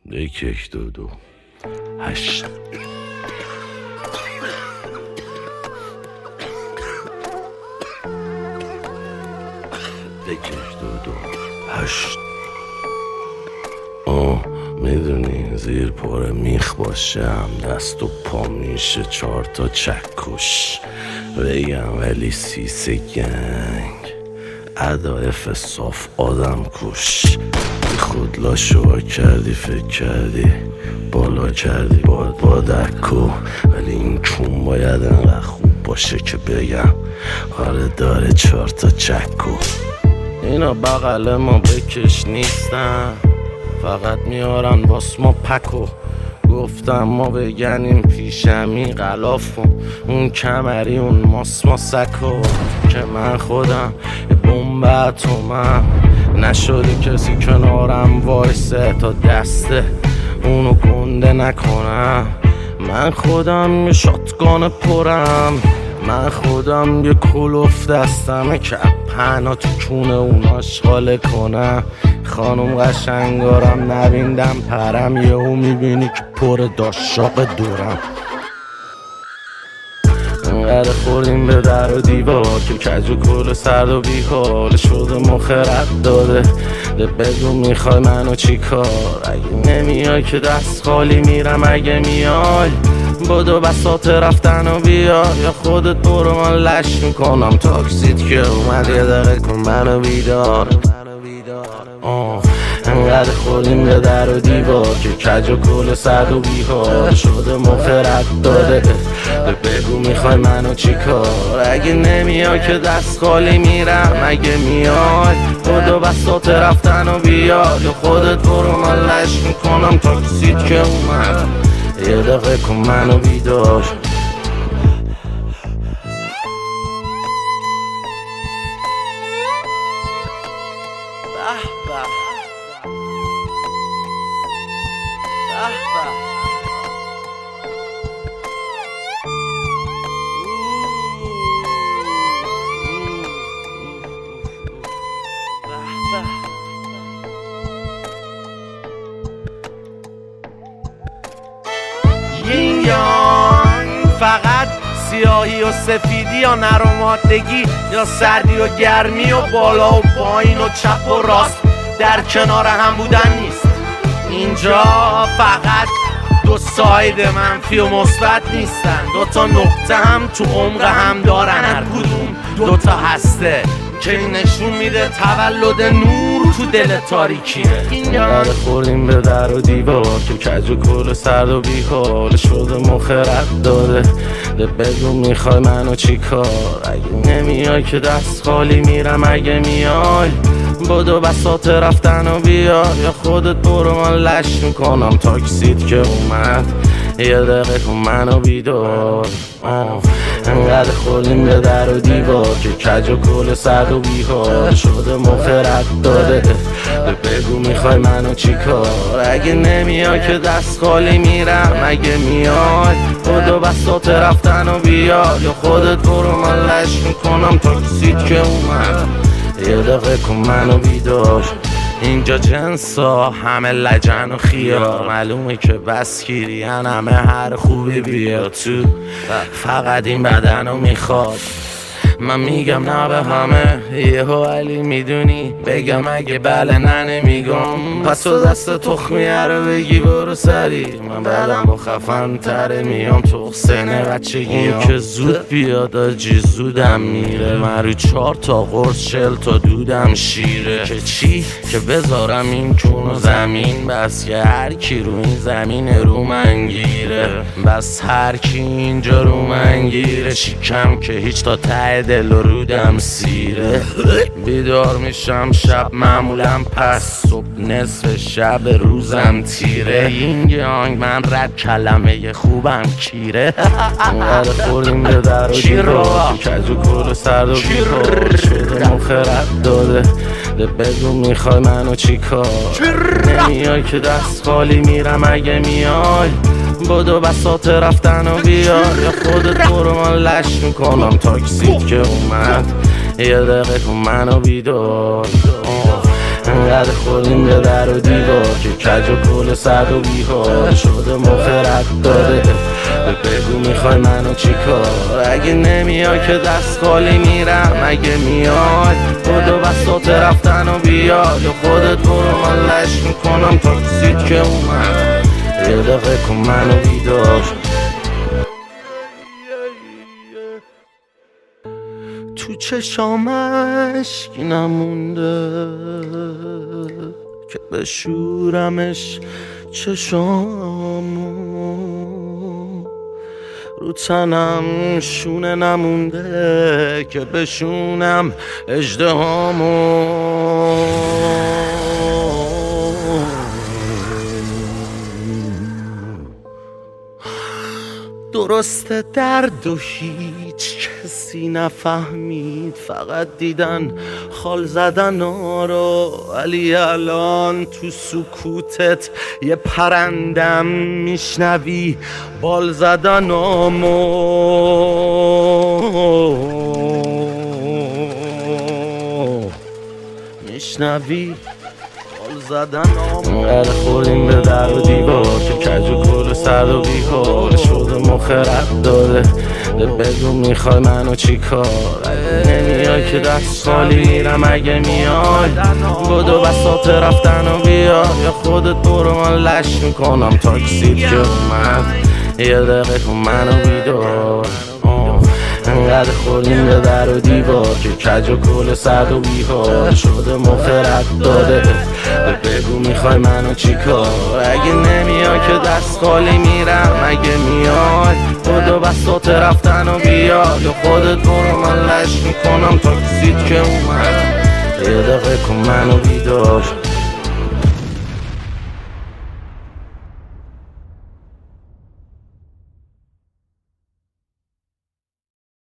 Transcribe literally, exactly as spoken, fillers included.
یک یک دو دو هشت یک یک دو دو هشت. آه میدونی زیر پاره میخ باشم، دست و پا میشه چار تا چکش بگم، ولی سیسه گنگ ادایف صاف آدم کش. بی خود لاشوا کردی فکر کردی بالا کردی باد بادکو، ولی این کون باید انقدر خوب باشه که بگم آره داره چار تا چکو. اینا بغل ما بکش نیستن، فقط میارن باس ما پکو. گفتم ما بگنیم پیشمی غلاف و اون کمری اون ماس ما سکو، که من خودم یه بمب اتمم نشده کسی کنارم وایسه تا دسته اونو گنده نکنم. من خودم یه شاتگان پرم، من خودم یه کلوف دستمه که پهنا تو کونه اون آشغاله کنم. خانم قشنگارم نبیندم پرم، یه او میبینی که پر داشاق دورم. انقدر خوردیم به در و دیوار که کج و کل سرد و بیحال شده مخرد داده. ده بگو میخوای منو چی کار؟ اگه نمیای که دست خالی میرم، اگه میای بدو بساط رفتن و بیا، یا خودت برو من لش میکنم تاکسیت که اومد یه دقیقه کن منو بیدار. آه انقدر خوردیم به در و دیوار که کج و کل سرد و بیحال شده مخرد داده. بگو میخوای منو چی کار؟ اگه نمیای که دست خالی میرم، اگه میای بدو بساط رفتن و بیا، یا خودت برو من لش میکنم تاکسیت که اومد یه دقیقه کن منو بیدار. یین یانگ فقط سیاهی و سفیدی یا نرمادگی یا سردی و گرمی و بالا و پایین و چپ و راست در کنار هم بودن نیست. اینجا فقط دو ساید منفی و مثبت نیستن، دو تا نقطه هم تو عمق هم دارن، هر کدوم دو تا هسته که نشون میده تولد نور تو دل تاریکیه. انقدر خوردیم به در و دیوار که کج و کل سرد و بیحال شده مخرد داده. ده بگو میخوای منو چی کار؟ اگه نمیای که دست خالی میرم، اگه میای بدو بساط رفتن و بیا، یا خودت برو من لش میکنم تاکسیت که اومد یه دقیقه کن منو بیدار. آه انقدر خوردیم به در و دیوار که کج و کل سرد و بیحال شده مخرد داده. بگو میخوای منو چی کار؟ اگه نمیای که دست خالی میرم، اگه میای بدو بساط رفتن و بیا، یا خودت برو من لش میکنم تاکسیت که اومد یه دقیقه کن منو بیدار. اینجا جنسا همه لجن و خیار، معلومه که بس کیرین همه هر خوبی بیاد تو، فقط این بدنو میخواد. من میگم نه به همه یهو علی میدونی بگم، اگه بله نه نمیگم پس تو دست تخمیه رو بگی برو سری. من بعدم با خفن تره میام تو حسینه بچگی اون که زود بیاد آجی زودم میره. من رو چار تا قرص چل تا دودم شیره، که چی؟ که بذارم این کون و زمین، بس که هر کی رو این زمین رو من گیره، بس هر کی اینجا رو من گیره. شیکم که هیچ تا ته دل و رودم سیره. بیدار میشم شب معمولا پس صبح نصف شب روزم تیره. این یانگ من رد کلمه خوبم کیره. انقدر خوردیم به در و دیوار کج و کل سرد و بیحال شده مخرد داده. ده بگو میخوای منو چی کار؟ نمیای که دست خالی میرم، اگه میای بدو بساط رفتن و بیا، یا خودت برو من لش میکنم تاکسیت که اومد یه دقیقه کن منو بیدار. انقدر خوردیم به در و دیوار که کج و کل سرد و بیحال شده مخرت داده. بگو میخوای منو چی کار؟ اگه نمیای که دست خالی میرم، اگه میای خود و بساط رفتن و بیاد یا خودت برو من لش میکنم تاکسید که اومد. یه دقیقه کن منو بیدار. تو چشامش کی نمونده که بشورمش چشامو، رو تنم شونه نمونده که بشونم اژدهامو. درسته درد و هیچ کسی نفهمید، فقط دیدن خال زدن رو، ولی الان تو سکوتت یه پرندم میشنوی بال زدنامو. میشنوی انقدر خوردیم به در و دیوار که کج و کل سرد و بیحال شده مخرت داده. بگو میخوای منو چی کار؟ اگه نمیای که دست خالی میرم، اگه میای بدو بساط رفتن و بیا یا خودت برو من لش میکنم تاکسید که اومد. یه دقیقه کن منو بیدار. انقدر خوردیم به در و دیوار که کج و کل سرد و بیحال شده مخرت داده. بگو میخوای منو چی کار؟ اگه نمیای که دست خالی میرم، اگه میای بدو بساط رفتن و بیا یا خودت برو من لش میکنم تاکسید که اومد. یه دقیقه کن منو بیدار.